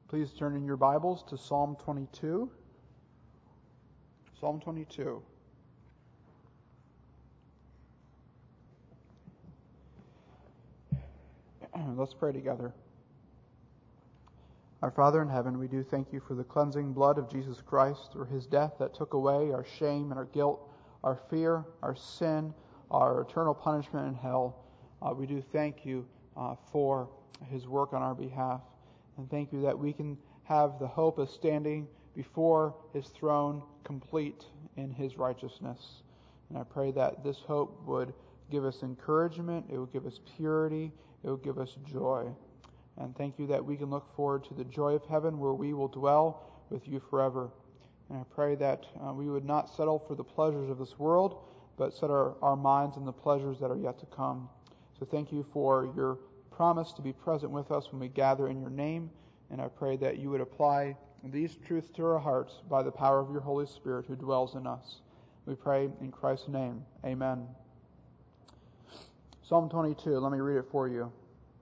Please turn in your Bibles to Psalm 22. Psalm 22. Let's pray together. Our Father in heaven, we do thank you for the cleansing blood of Jesus Christ, through his death that took away our shame and our guilt, our fear, our sin, our eternal punishment in hell. We do thank you for his work on our behalf. And thank you that we can have the hope of standing before his throne complete in his righteousness. And I pray that this hope would give us encouragement, it would give us purity, it would give us joy. And thank you that we can look forward to the joy of heaven where we will dwell with you forever. And I pray that we would not settle for the pleasures of this world, but set our minds on the pleasures that are yet to come. So thank you for your promise to be present with us when we gather in your name, and I pray that you would apply these truths to our hearts by the power of your Holy Spirit who dwells in us. We pray in Christ's name. Amen. Psalm 22, let me read it for you.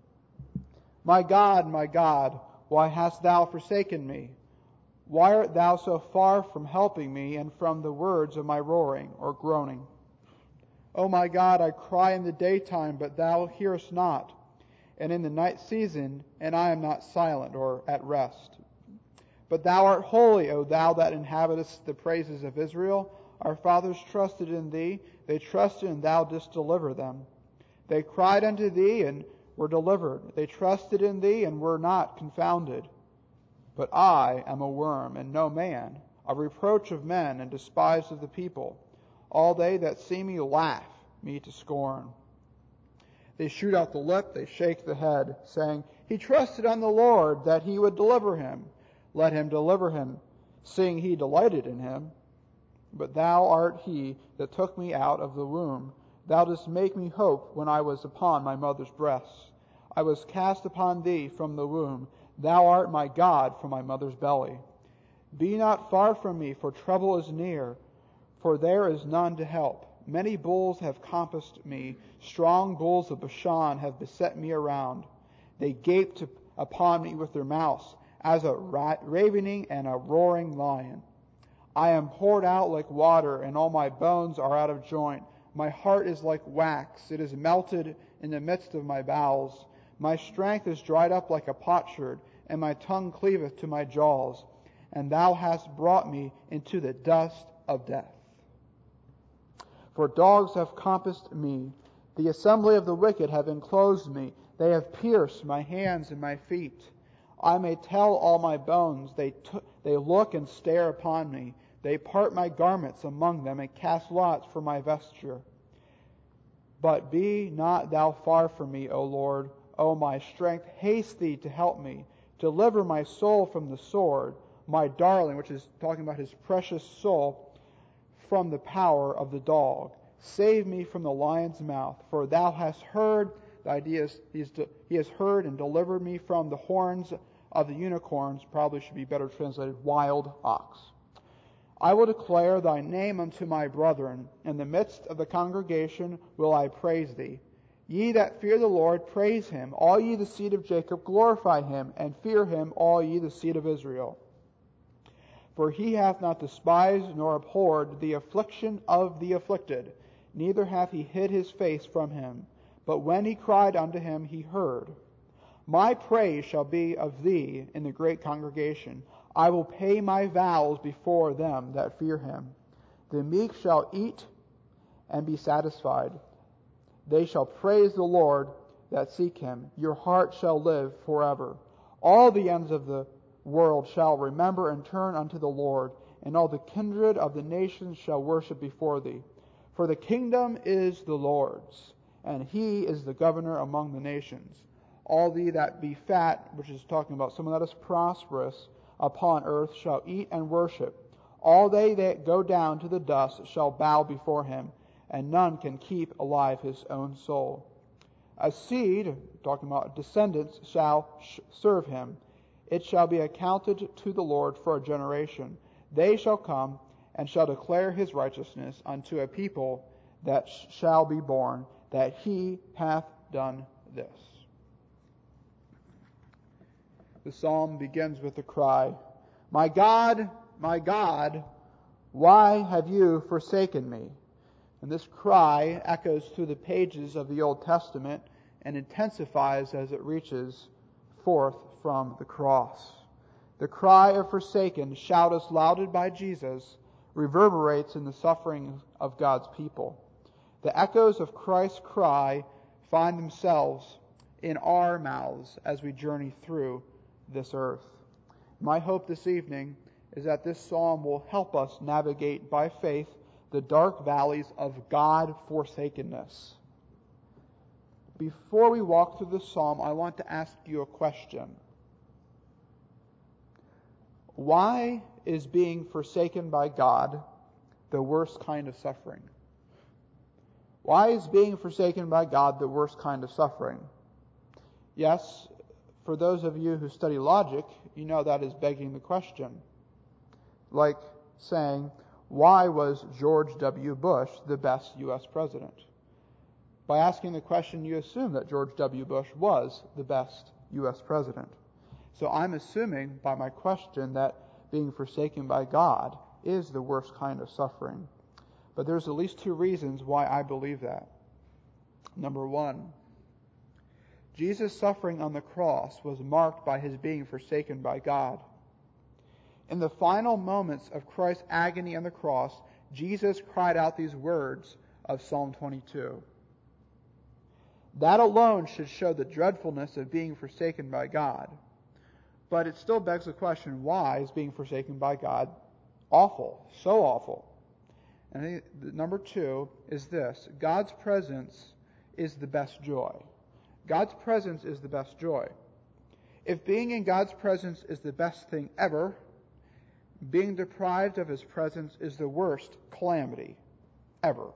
My God, why hast thou forsaken me? Why art thou so far from helping me and from the words of my roaring or groaning? O my God, I cry in the daytime, but thou hearest not, and in the night season, and I am not silent or at rest. But thou art holy, O thou that inhabitest the praises of Israel. Our fathers trusted in thee, they trusted, and thou didst deliver them. They cried unto thee, and were delivered. They trusted in thee, and were not confounded. But I am a worm, and no man, a reproach of men, and despised of the people. All they that see me laugh me to scorn. They shoot out the lip, they shake the head, saying, He trusted on the Lord, that he would deliver him. Let him deliver him, seeing he delighted in him. But thou art he that took me out of the womb. Thou didst make me hope when I was upon my mother's breasts. I was cast upon thee from the womb. Thou art my God from my mother's belly. Be not far from me, for trouble is near, for there is none to help. Many bulls have compassed me. Strong bulls of Bashan have beset me around. They gaped upon me with their mouths, as a ravening and a roaring lion. I am poured out like water, and all my bones are out of joint. My heart is like wax. It is melted in the midst of my bowels. My strength is dried up like a potsherd, and my tongue cleaveth to my jaws. And thou hast brought me into the dust of death. For dogs have compassed me. The assembly of the wicked have enclosed me. They have pierced my hands and my feet. I may tell all my bones. They look and stare upon me. They part my garments among them and cast lots for my vesture. But be not thou far from me, O Lord. O my strength, haste thee to help me. Deliver my soul from the sword, my darling, which is talking about his precious soul, from the power of the dog. Save me from the lion's mouth, for thou hast heard. The idea is he has heard and delivered me from the horns of the unicorns. Probably should be better translated, wild ox. I will declare thy name unto my brethren. In the midst of the congregation will I praise thee. Ye that fear the Lord, praise him. All ye the seed of Jacob, glorify him, and fear him, all ye the seed of Israel. For he hath not despised nor abhorred the affliction of the afflicted, neither hath he hid his face from him. But when he cried unto him, he heard. My praise shall be of thee in the great congregation. I will pay my vows before them that fear him. The meek shall eat and be satisfied. They shall praise the Lord that seek him. Your heart shall live forever. All the ends of the world shall remember and turn unto the Lord, and all the kindred of the nations shall worship before thee. For the kingdom is the Lord's, and he is the governor among the nations. All thee that be fat, which is talking about someone that is prosperous upon earth, shall eat and worship. All they that go down to the dust shall bow before him, and none can keep alive his own soul. A seed, talking about descendants, shall serve him. It shall be accounted to the Lord for a generation. They shall come and shall declare his righteousness unto a people that shall be born, that he hath done this. The psalm begins with the cry, my God, why have you forsaken me?" And this cry echoes through the pages of the Old Testament and intensifies as it reaches forth from the cross. The cry of forsaken, shout as lauded by Jesus, reverberates in the suffering of God's people. The echoes of Christ's cry find themselves in our mouths as we journey through this earth. My hope this evening is that this psalm will help us navigate by faith the dark valleys of God-forsakenness. Before we walk through this psalm, I want to ask you a question. Why is being forsaken by God the worst kind of suffering? Why is being forsaken by God the worst kind of suffering? Yes, for those of you who study logic, you know that is begging the question. Like saying, why was George W. Bush the best U.S. president? By asking the question, you assume that George W. Bush was the best U.S. president. So I'm assuming by my question that being forsaken by God is the worst kind of suffering. But there's at least two reasons why I believe that. Number one, Jesus' suffering on the cross was marked by his being forsaken by God. In the final moments of Christ's agony on the cross, Jesus cried out these words of Psalm 22. That alone should show the dreadfulness of being forsaken by God. But it still begs the question, why is being forsaken by God awful, so awful? And I think number two is this: God's presence is the best joy. God's presence is the best joy. If being in God's presence is the best thing ever, being deprived of his presence is the worst calamity ever.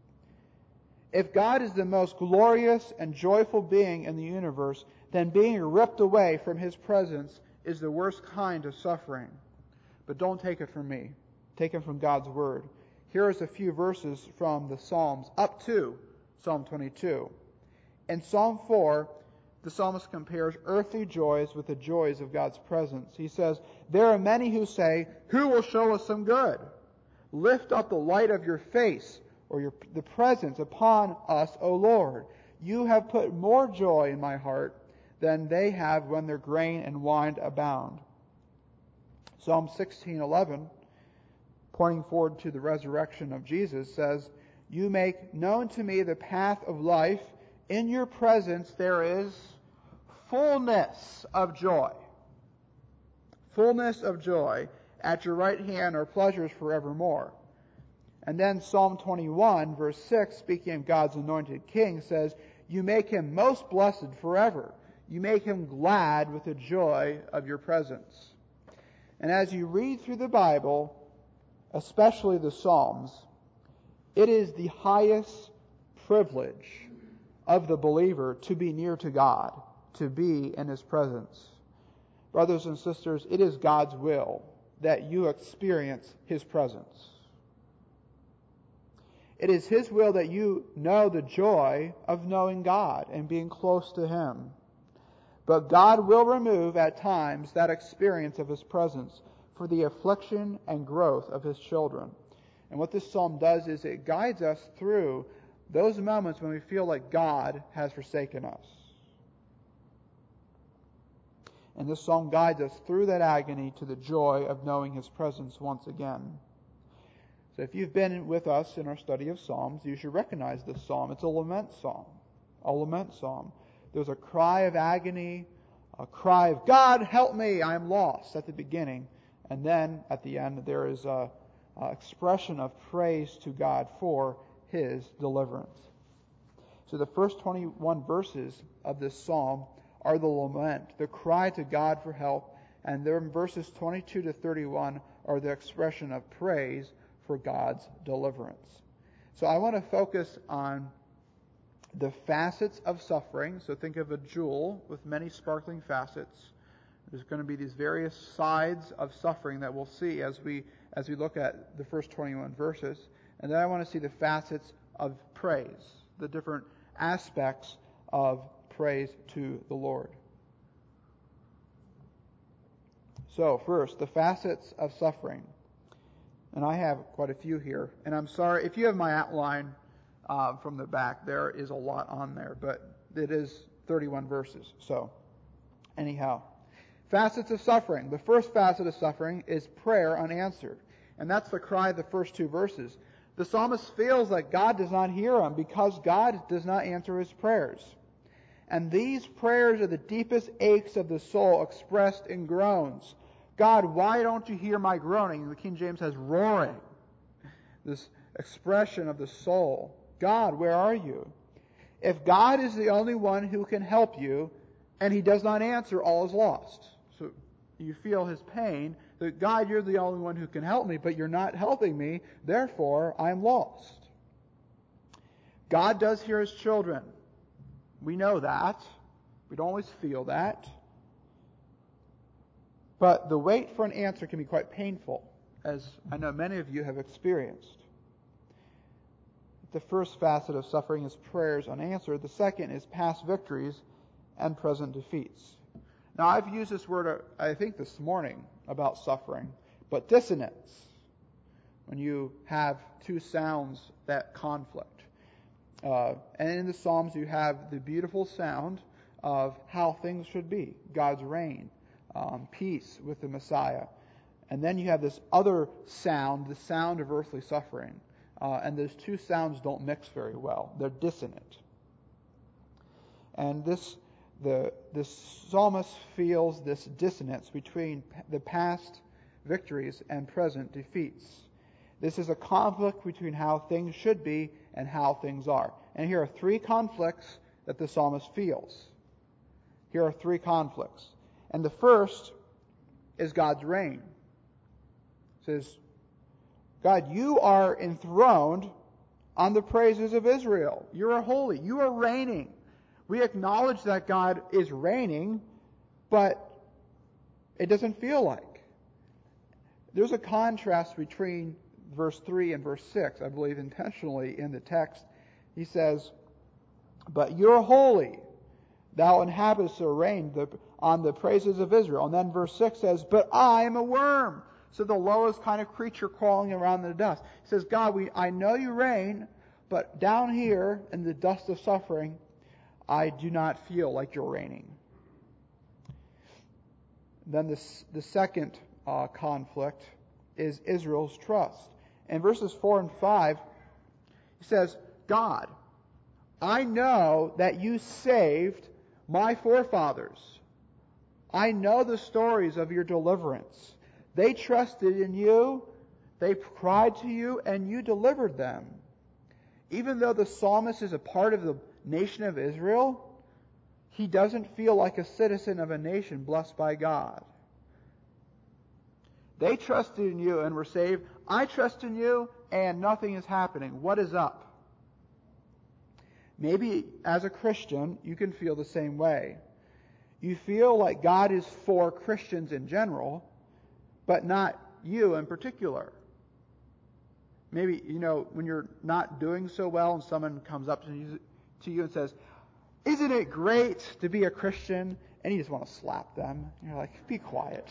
If God is the most glorious and joyful being in the universe, then being ripped away from his presence is the worst kind of suffering. But don't take it from me. Take it from God's Word. Here is a few verses from the Psalms up to Psalm 22. In Psalm 4, the psalmist compares earthly joys with the joys of God's presence. He says, "There are many who say, 'Who will show us some good?' Lift up the light of your face, or the presence upon us, O Lord. You have put more joy in my heart than they have when their grain and wine abound." Psalm 16:11, pointing forward to the resurrection of Jesus, says, "You make known to me the path of life. In your presence there is fullness of joy." Fullness of joy. At your right hand are pleasures forevermore. And then Psalm 21, verse 6, speaking of God's anointed king, says, "You make him most blessed forever. You make him glad with the joy of your presence." And as you read through the Bible, especially the Psalms, it is the highest privilege of the believer to be near to God, to be in his presence. Brothers and sisters, it is God's will that you experience his presence. It is his will that you know the joy of knowing God and being close to him. But God will remove at times that experience of his presence for the affliction and growth of his children. And what this psalm does is it guides us through those moments when we feel like God has forsaken us. And this psalm guides us through that agony to the joy of knowing his presence once again. So if you've been with us in our study of Psalms, you should recognize this psalm. It's a lament psalm. A lament psalm. There's a cry of agony, a cry of, "God, help me, I am lost," at the beginning. And then at the end there is an expression of praise to God for his deliverance. So the first 21 verses of this psalm are the lament, the cry to God for help. And then verses 22 to 31 are the expression of praise for God's deliverance. So I want to focus on the facets of suffering. So think of a jewel with many sparkling facets. There's going to be these various sides of suffering that we'll see as we look at the first 21 verses. And then I want to see the facets of praise, the different aspects of praise to the Lord. So first, the facets of suffering. And I have quite a few here. And I'm sorry, if you have my outline from the back, there is a lot on there. But it is 31 verses. So, anyhow. Facets of suffering. The first facet of suffering is prayer unanswered. And that's the cry of the first two verses. The psalmist feels that God does not hear him because God does not answer his prayers. And these prayers are the deepest aches of the soul expressed in groans. God, why don't you hear my groaning? The King James has roaring. This expression of the soul. God, where are you? If God is the only one who can help you, and he does not answer, all is lost. So you feel his pain, that God, you're the only one who can help me, but you're not helping me, therefore I'm lost. God does hear his children. We know that. We don't always feel that. But the wait for an answer can be quite painful, as I know many of you have experienced. The first facet of suffering is prayers unanswered. The second is past victories and present defeats. Now, I've used this word, I think, this morning about suffering, but dissonance, when you have two sounds that conflict. And in the Psalms, you have the beautiful sound of how things should be, God's reign, peace with the Messiah. And then you have this other sound, the sound of earthly suffering. And those two sounds don't mix very well. They're dissonant. And the psalmist feels this dissonance between the past victories and present defeats. This is a conflict between how things should be and how things are. And here are three conflicts that the psalmist feels. Here are three conflicts. And the first is God's reign. It says, God, you are enthroned on the praises of Israel. You are holy. You are reigning. We acknowledge that God is reigning, but it doesn't feel like. There's a contrast between verse 3 and verse 6, I believe intentionally in the text. He says, but you're holy. Thou inhabitest or reign on the praises of Israel. And then verse 6 says, but I am a worm. So the lowest kind of creature crawling around in the dust. He says, God, I know you reign, but down here in the dust of suffering, I do not feel like you're reigning. Then the second conflict is Israel's trust. In verses 4 and 5, he says, God, I know that you saved my forefathers. I know the stories of your deliverance. They trusted in you, they cried to you, and you delivered them. Even though the psalmist is a part of the nation of Israel, he doesn't feel like a citizen of a nation blessed by God. They trusted in you and were saved. I trust in you, and nothing is happening. What is up? Maybe as a Christian, you can feel the same way. You feel like God is for Christians in general, but not you in particular. Maybe, when you're not doing so well and someone comes up to you and says, isn't it great to be a Christian? And you just want to slap them. You're like, be quiet.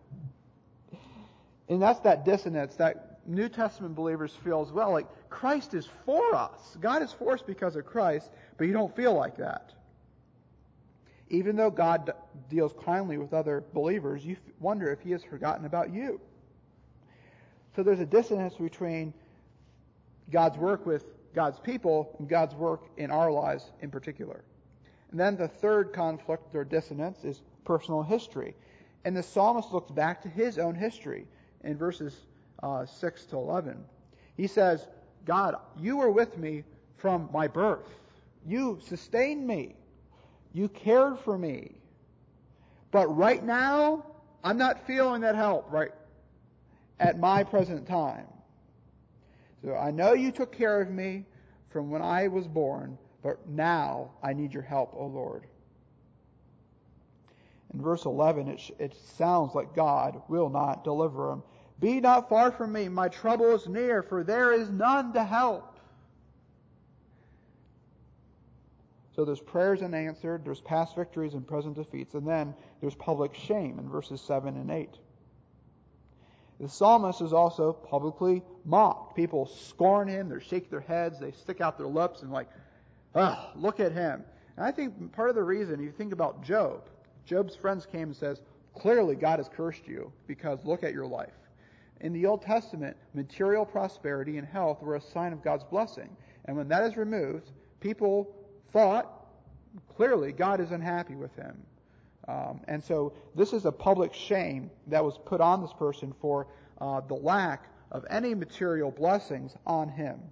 And that's that dissonance that New Testament believers feel as well. Like, Christ is for us. God is for us because of Christ, but you don't feel like that. Even though God deals kindly with other believers, you wonder if he has forgotten about you. So there's a dissonance between God's work with God's people and God's work in our lives in particular. And then the third conflict or dissonance is personal history. And the psalmist looks back to his own history in verses 6 to 11. He says, God, you were with me from my birth. You sustained me. You cared for me. But right now, I'm not feeling that help right at my present time. So I know you took care of me from when I was born, but now I need your help, O Lord. In verse 11, it sounds like God will not deliver him. Be not far from me, my trouble is near, for there is none to help. So there's prayers unanswered, there's past victories and present defeats, and then there's public shame in verses 7 and 8. The psalmist is also publicly mocked. People scorn him, they shake their heads, they stick out their lips and look at him. And I think part of the reason, you think about Job. Job's friends came and says, clearly God has cursed you because look at your life. In the Old Testament, material prosperity and health were a sign of God's blessing. And when that is removed, people thought, clearly God is unhappy with him. And so this is a public shame that was put on this person for the lack of any material blessings on him.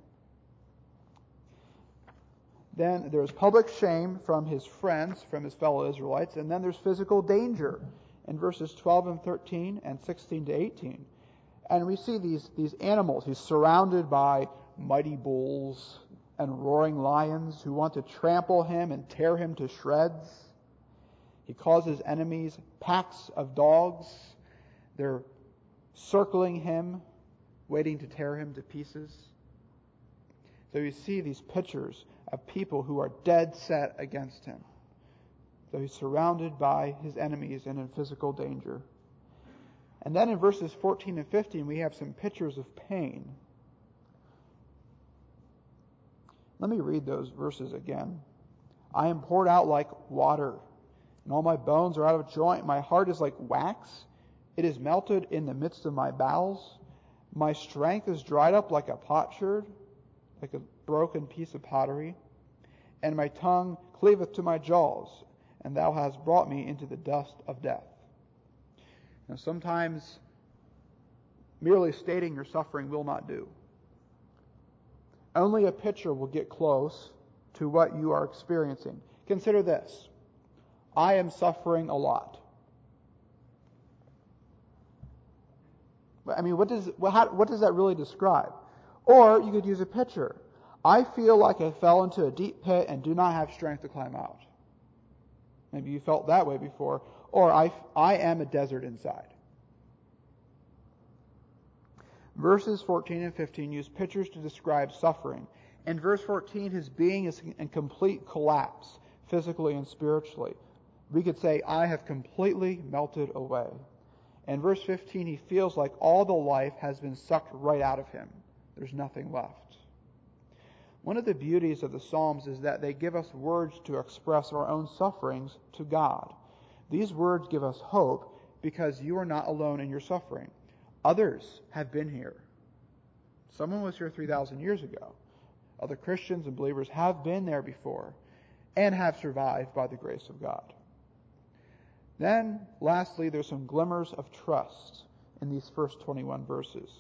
Then there's public shame from his friends, from his fellow Israelites, and then there's physical danger in verses 12 and 13 and 16 to 18. And we see these animals. He's surrounded by mighty bulls and roaring lions who want to trample him and tear him to shreds. He calls his enemies packs of dogs. They're circling him, waiting to tear him to pieces. So you see these pictures of people who are dead set against him. So he's surrounded by his enemies and in physical danger. And then in verses 14 and 15, we have some pictures of pain. Let me read those verses again. I am poured out like water, and all my bones are out of joint. My heart is like wax. It is melted in the midst of my bowels. My strength is dried up like a potsherd, like a broken piece of pottery. And my tongue cleaveth to my jaws, and thou hast brought me into the dust of death. Now sometimes merely stating your suffering will not do. Only a picture will get close to what you are experiencing. Consider this. I am suffering a lot. I mean, what does that really describe? Or you could use a picture. I feel like I fell into a deep pit and do not have strength to climb out. Maybe you felt that way before. Or I am a desert inside. Verses 14 and 15 use pictures to describe suffering. In verse 14, his being is in complete collapse, physically and spiritually. We could say, I have completely melted away. In verse 15, he feels like all the life has been sucked right out of him. There's nothing left. One of the beauties of the Psalms is that they give us words to express our own sufferings to God. These words give us hope because you are not alone in your suffering. Others have been here. Someone was here 3,000 years ago. Other Christians and believers have been there before and have survived by the grace of God. Then, lastly, there's some glimmers of trust in these first 21 verses.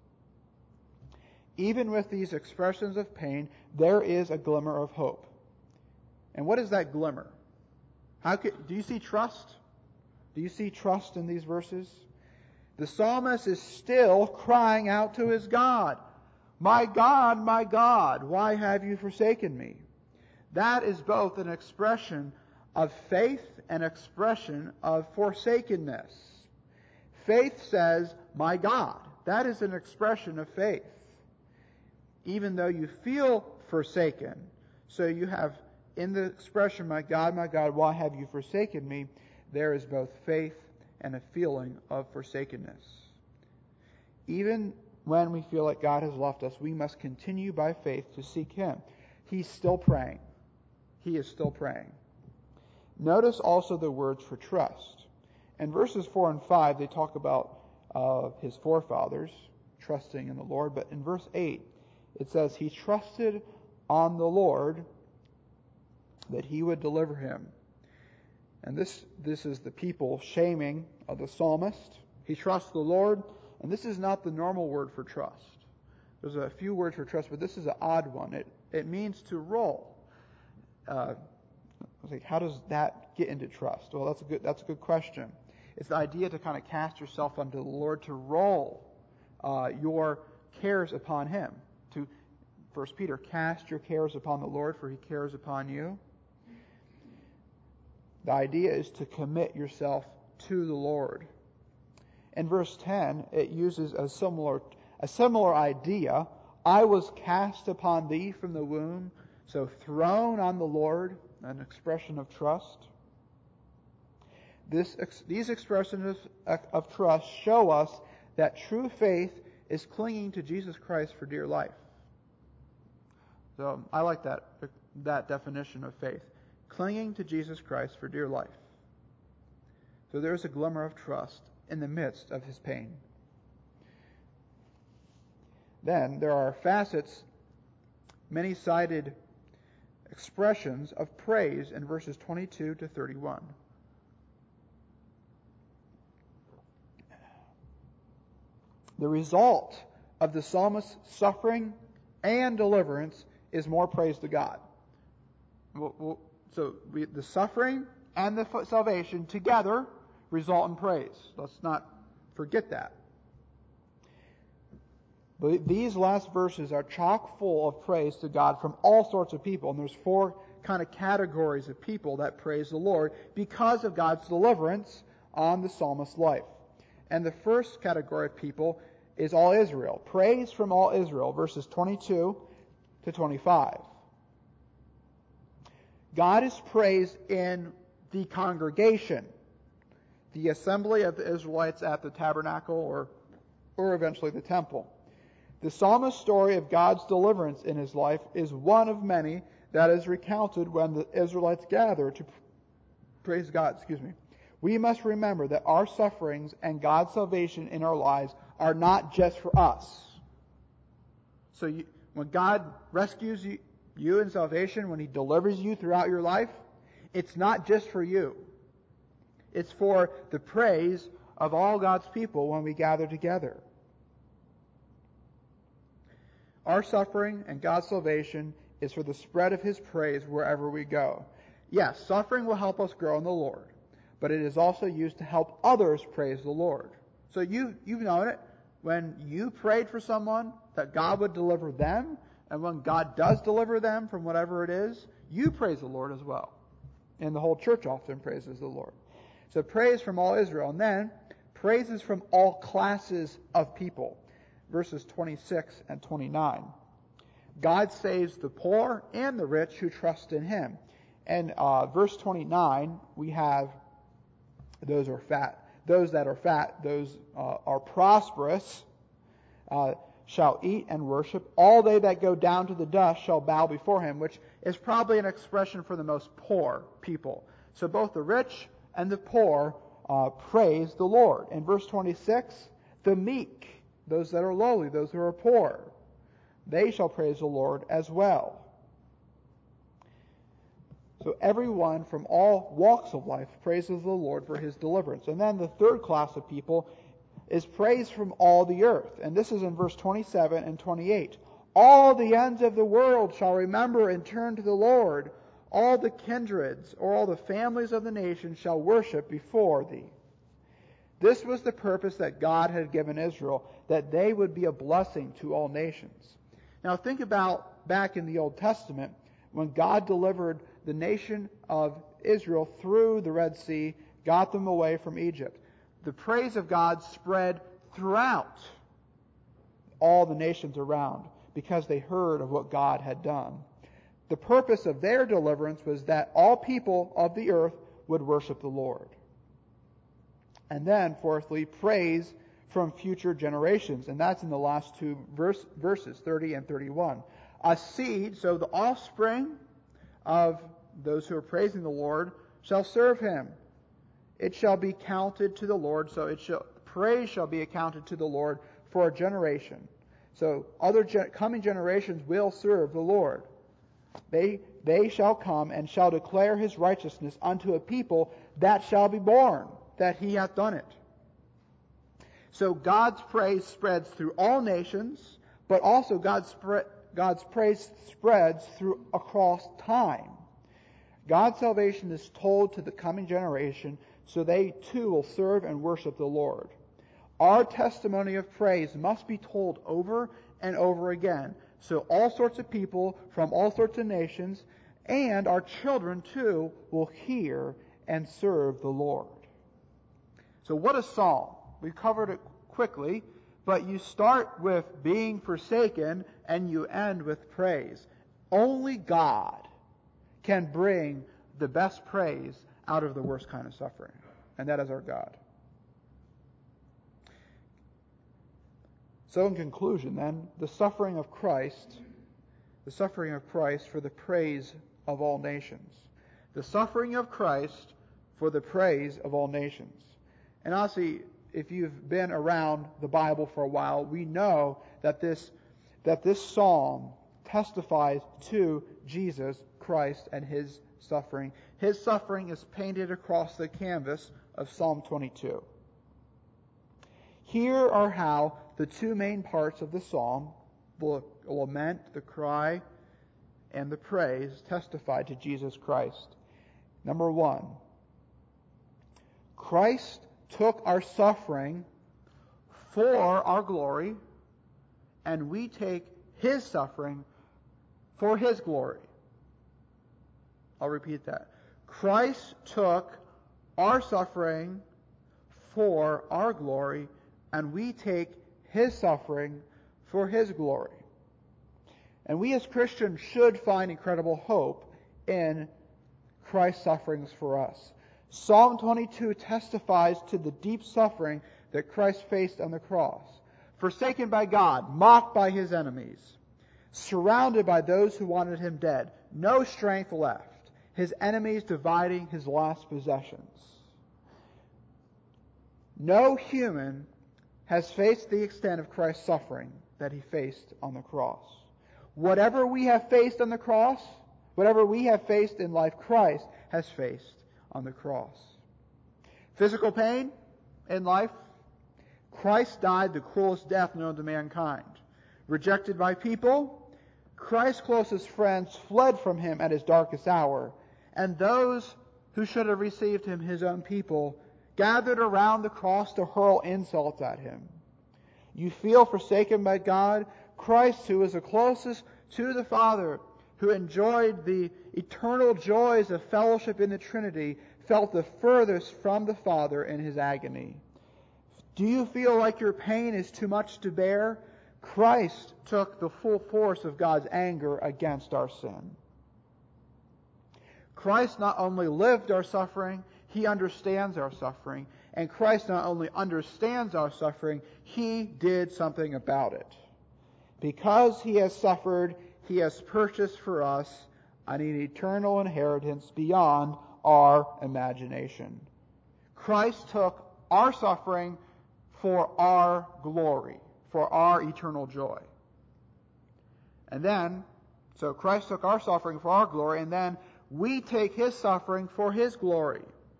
Even with these expressions of pain, there is a glimmer of hope. And what is that glimmer? Do you see trust? Do you see trust in these verses? The psalmist is still crying out to his God, my God, why have you forsaken me? That is both an expression of faith and expression of forsakenness. Faith says, my God. That is an expression of faith. Even though you feel forsaken. So you have in the expression, my God, why have you forsaken me? There is both faith and a feeling of forsakenness. Even when we feel like God has left us, we must continue by faith to seek Him. He's still praying. He is still praying. Notice also the words for trust. In verses 4 and 5, they talk about his forefathers trusting in the Lord. But in verse 8, it says, he trusted on the Lord that He would deliver him. And this is the people shaming of the psalmist. He trusts the Lord, and this is not the normal word for trust. There's a few words for trust, but this is an odd one. It means to roll. I was like, how does that get into trust? Well, that's a good question. It's the idea to kind of cast yourself unto the Lord, to roll your cares upon Him. To 1 Peter, cast your cares upon the Lord, for He cares upon you. The idea is to commit yourself to the Lord. In verse 10, it uses a similar idea. I was cast upon thee from the womb, so thrown on the Lord, an expression of trust. These expressions of trust show us that true faith is clinging to Jesus Christ for dear life. So I like that definition of faith. Clinging to Jesus Christ for dear life. So there's a glimmer of trust in the midst of his pain. Then there are facets, many-sided expressions of praise in verses 22 to 31. The result of the psalmist's suffering and deliverance is more praise to God. The suffering and the salvation together result in praise. Let's not forget that. But these last verses are chock full of praise to God from all sorts of people. And there's 4 kind of categories of people that praise the Lord because of God's deliverance on the psalmist's life. And the first category of people is all Israel. Praise from all Israel, verses 22 to 25. God is praised in the congregation, the assembly of the Israelites at the tabernacle or eventually the temple. The psalmist's story of God's deliverance in his life is one of many that is recounted when the Israelites gather to praise God. We must remember that our sufferings and God's salvation in our lives are not just for us. So when God rescues you in salvation, when he delivers you throughout your life, it's not just for you. It's for the praise of all God's people when we gather together. Our suffering and God's salvation is for the spread of his praise wherever we go. Yes, suffering will help us grow in the Lord, but it is also used to help others praise the Lord. So you've known it. When you prayed for someone that God would deliver them, and when God does deliver them from whatever it is, you praise the Lord as well. And the whole church often praises the Lord. So praise from all Israel. And then praises from all classes of people. Verses 26 and 29. God saves the poor and the rich who trust in him. And verse 29, we have those are fat. Those that are fat, those are prosperous, shall eat and worship. All they that go down to the dust shall bow before him, which is probably an expression for the most poor people. So both the rich and the poor praise the Lord. In verse 26, the meek, those that are lowly, those who are poor, they shall praise the Lord as well. So everyone from all walks of life praises the Lord for his deliverance. And then the third class of people is praise from all the earth. And this is in verse 27 and 28. All the ends of the world shall remember and turn to the Lord. All the kindreds or all the families of the nations shall worship before thee. This was the purpose that God had given Israel, that they would be a blessing to all nations. Now think about back in the Old Testament, when God delivered the nation of Israel through the Red Sea, got them away from Egypt. The praise of God spread throughout all the nations around because they heard of what God had done. The purpose of their deliverance was that all people of the earth would worship the Lord. And then, fourthly, praise from future generations. And that's in the last 2 verses, 30 and 31. A seed, so the offspring of those who are praising the Lord, shall serve him. It shall be counted to the Lord, so praise shall be accounted to the Lord for a generation. So other coming generations will serve the Lord. They shall come and shall declare his righteousness unto a people that shall be born, that he hath done it. So God's praise spreads through all nations, but also God's praise spreads across time. God's salvation is told to the coming generation, so they too will serve and worship the Lord. Our testimony of praise must be told over and over again, so all sorts of people from all sorts of nations and our children too will hear and serve the Lord. So what a psalm. We covered it quickly, but you start with being forsaken and you end with praise. Only God can bring the best praise out of the worst kind of suffering, and that is our God. So in conclusion then, the suffering of Christ for the praise of all nations. The suffering of Christ for the praise of all nations. And honestly, if you've been around the Bible for a while, we know that this psalm testifies to Jesus Christ and His suffering. His suffering is painted across the canvas of Psalm 22. Here are how the two main parts of the psalm, the lament, the cry, and the praise, testify to Jesus Christ. Number one, Christ took our suffering for our glory, and we take His suffering for His glory. I'll repeat that. Christ took our suffering for our glory, and we take His suffering for His glory. And we as Christians should find incredible hope in Christ's sufferings for us. Psalm 22 testifies to the deep suffering that Christ faced on the cross. Forsaken by God, mocked by His enemies, surrounded by those who wanted Him dead, no strength left, His enemies dividing His last possessions. No human has faced the extent of Christ's suffering that He faced on the cross. Whatever we have faced on the cross, whatever we have faced in life, Christ has faced on the cross. Physical pain in life, Christ died the cruelest death known to mankind. Rejected by people, Christ's closest friends fled from Him at His darkest hour, and those who should have received Him, His own people, gathered around the cross to hurl insults at Him. You feel forsaken by God? Christ, who is the closest to the Father, who enjoyed the eternal joys of fellowship in the Trinity, felt the furthest from the Father in His agony. Do you feel like your pain is too much to bear? Christ took the full force of God's anger against our sin. Christ not only lived our suffering, He understands our suffering. And Christ not only understands our suffering, He did something about it. Because He has suffered, He has purchased for us an eternal inheritance beyond our imagination. Christ took our suffering for our glory, for our eternal joy. And then, so Christ took our suffering for our glory, and then we take His suffering for His glory.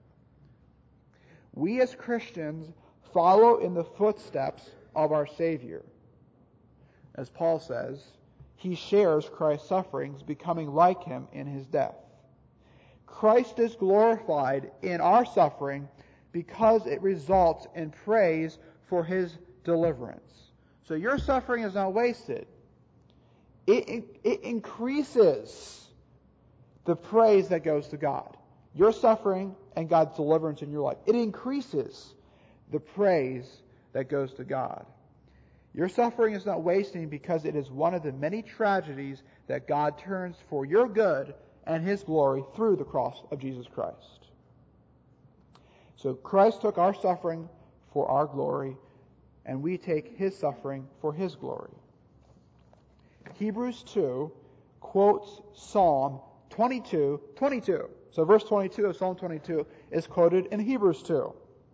We as Christians follow in the footsteps of our Savior. As Paul says, he shares Christ's sufferings, becoming like Him in His death. Christ is glorified in our suffering because it results in praise for His deliverance. So your suffering is not wasted. It increases the praise that goes to God. Your suffering and God's deliverance in your life, it increases the praise that goes to God. Your suffering is not wasting because it is one of the many tragedies that God turns for your good and His glory through the cross of Jesus Christ. So Christ took our suffering for our glory, and we take His suffering for His glory. Hebrews 2 quotes Psalm 22:22. So verse 22 of Psalm 22 is quoted in Hebrews 2.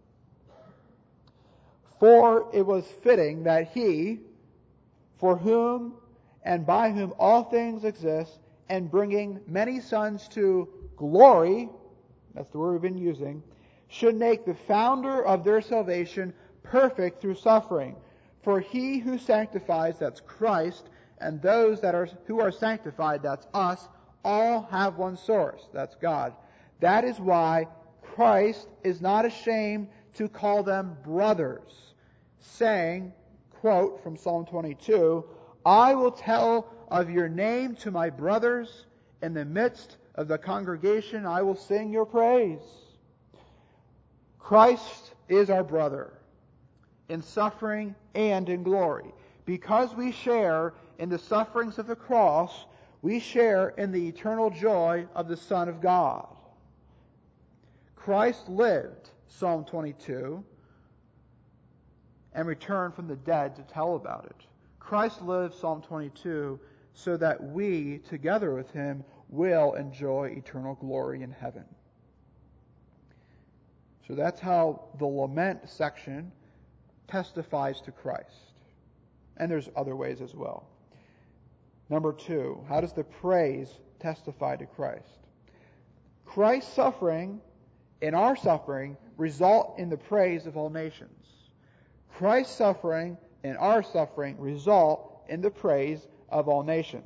For it was fitting that He, for whom and by whom all things exist, and bringing many sons to glory, that's the word we've been using, should make the founder of their salvation perfect through suffering. For He who sanctifies, that's Christ, and those who are sanctified, that's us, all have one source, that's God. That is why Christ is not ashamed to call them brothers, saying, quote from Psalm 22, I will tell of your name to my brothers. In the midst of the congregation I will sing your praise. Christ is our brother in suffering and in glory. Because we share in the sufferings of the cross, we share in the eternal joy of the Son of God. Christ lived, Psalm 22, and returned from the dead to tell about it. Christ lived, Psalm 22, so that we, together with him, will enjoy eternal glory in heaven. So that's how the lament section testifies to Christ. And there's other ways as well. Number 2, how does the praise testify to Christ? Christ's suffering and our suffering result in the praise of all nations. Christ's suffering and our suffering result in the praise of all nations.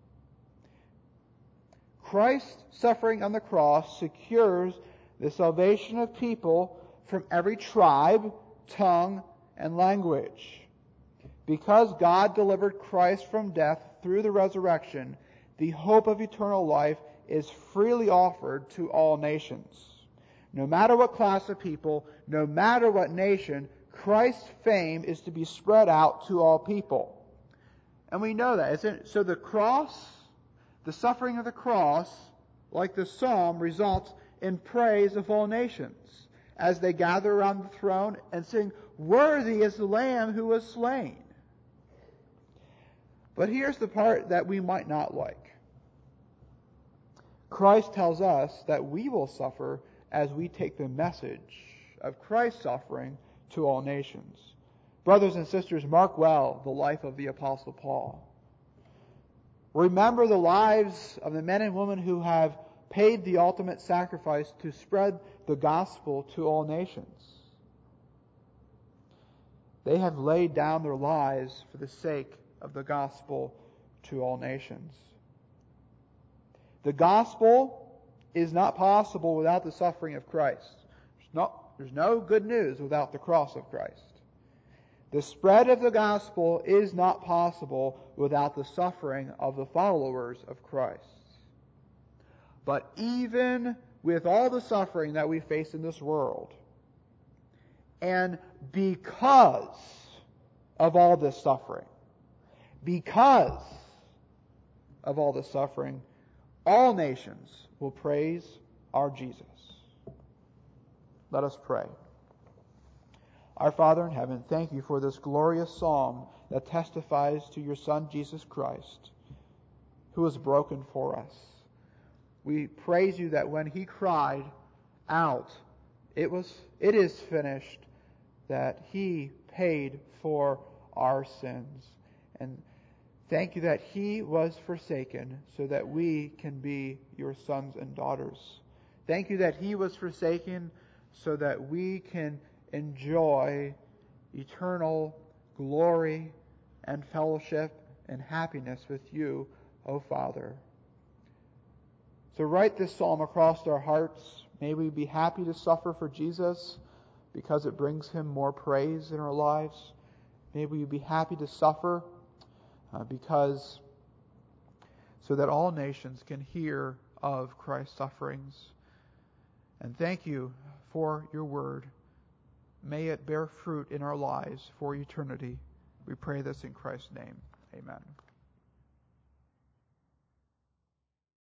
Christ's suffering on the cross secures the salvation of people from every tribe, tongue, and language. Because God delivered Christ from death through the resurrection, the hope of eternal life is freely offered to all nations. No matter what class of people, no matter what nation, Christ's fame is to be spread out to all people. And we know that, isn't it? So the cross, the suffering of the cross, like the psalm, results in praise of all nations as they gather around the throne and sing, "Worthy is the Lamb who was slain." But here's the part that we might not like. Christ tells us that we will suffer as we take the message of Christ's suffering to all nations. Brothers and sisters, mark well the life of the Apostle Paul. Remember the lives of the men and women who have paid the ultimate sacrifice to spread the gospel to all nations. They have laid down their lives for the sake of the gospel to all nations. The gospel is not possible without the suffering of Christ. There's no good news without the cross of Christ. The spread of the gospel is not possible without the suffering of the followers of Christ. But even with all the suffering that we face in this world, and because of all this suffering, all nations will praise our Jesus. Let us pray. Our Father in heaven, thank you for this glorious psalm that testifies to your Son, Jesus Christ, who was broken for us. We praise you that when he cried out, it is finished, that he paid for our sins. And thank you that he was forsaken so that we can be your sons and daughters. Thank you that he was forsaken so that we can enjoy eternal glory and fellowship and happiness with you, O Father. So write this psalm across our hearts. May we be happy to suffer for Jesus because it brings him more praise in our lives. May we be happy to suffer so that all nations can hear of Christ's sufferings. And thank you for your word. May it bear fruit in our lives for eternity. We pray this in Christ's name. Amen.